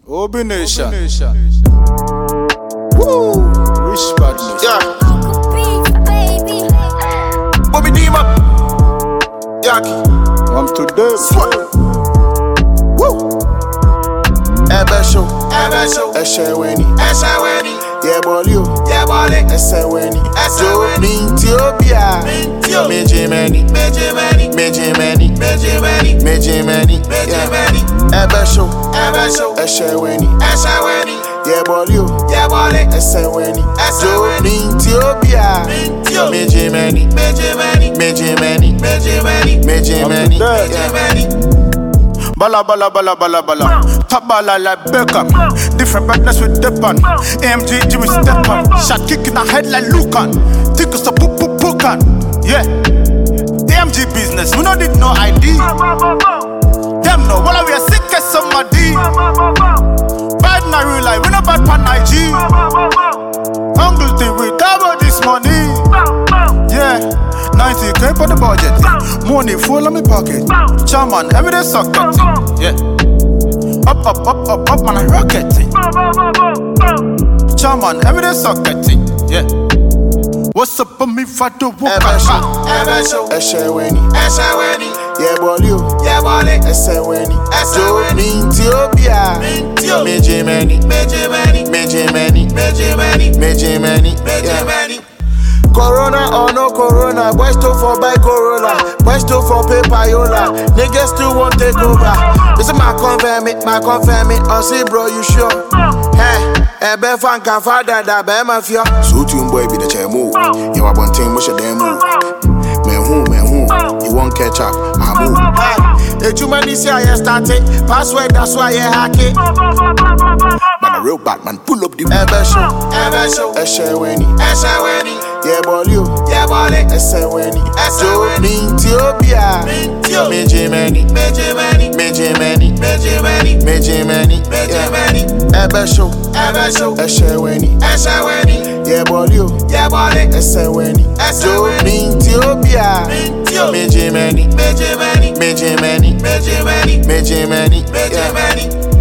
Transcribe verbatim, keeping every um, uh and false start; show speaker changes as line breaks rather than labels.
Obi Nation. Woo! Rich badness.
Yeah. Bobby Dima. Yaki.
I'm today.
Swat. Woo! Ebe show. Ebe show.
Eshe weni.
Eshe weni.
Yeah, boli o.
Yeah, boli.
Ese weni.
Ese weni.
Mintopia.
Mintio.
Meji meni.
Meji meni.
Meji meni.
Meji meni.
Meji meni.
Meji meni.
Ebe show.
Ebe show.
Eshe weni.
Eshe weni.
Yeah, boli o.
Yeah, boli.
Ese weni.
Ese weni.
Mintopia.
Mintio.
Meji meni.
Meji meni.
Meji meni.
Meji meni.
Meji meni.
Meji meni.
Bala bala bala bala bala. Top bala like Beckham. Different badness with Depan. A M G Jimmy Stepan. Shot kick in the head like Lucan. Think it's a poop poop pookan. Yeah. A M G business. We don't need no I D. Them no. Well, we are sick as somebody. Bad na real life. We no bad pan I G. Uncle thing we double this money. Yeah. ninety k for the budget. Money full on my pocket. Chairman, every day socket. Yeah. Up, up, up, up, up, man, I rocket. Chairman, every day socket. Yeah. What's up on me for the walk?
Ebe show. Ebe show.
Eshe weni.
Eshe weni.
Yeah, boli o.
Yeah, boli.
Ese weni.
Ese weni.
Mintopia.
Mintio.
Meji meni.
Meji meni.
Meji meni.
Meji meni.
Meji meni.
Meji meni.
Corona or no corona, boys still for buy Corolla, boys still for pay payola, niggas still won't take over. This is my confirm it, my confirm it, I say bro you sure? Hey, ebe fan can father that be mafia. So tune boy be the chair move, you are one team wish a damn move. Man who, man who, you won't catch up, I move. Hey, too many say I started, password that's why I hack it. Man a real Batman, pull up the ebe show,
Ebe show.
eshe weni,
Eshe weni.
yeah boli o.
Yeah, boli.
Ese weni.
Ese weni.
Mintopia.
Mintio.
Meji meni.
Meji meni.
Meji meni.
Meji meni.
Meji meni.
Meji meni.
Ebe show.
Ebe show.
Eshe weni.
Eshe weni.
Yeah boli o.
Yeah, boli.
Ese weni.
Ese weni.
Mintopia.
Mintio.
Meji meni.
Meji meni.
Meji meni.
Meji meni.
Meji meni.
Meji meni.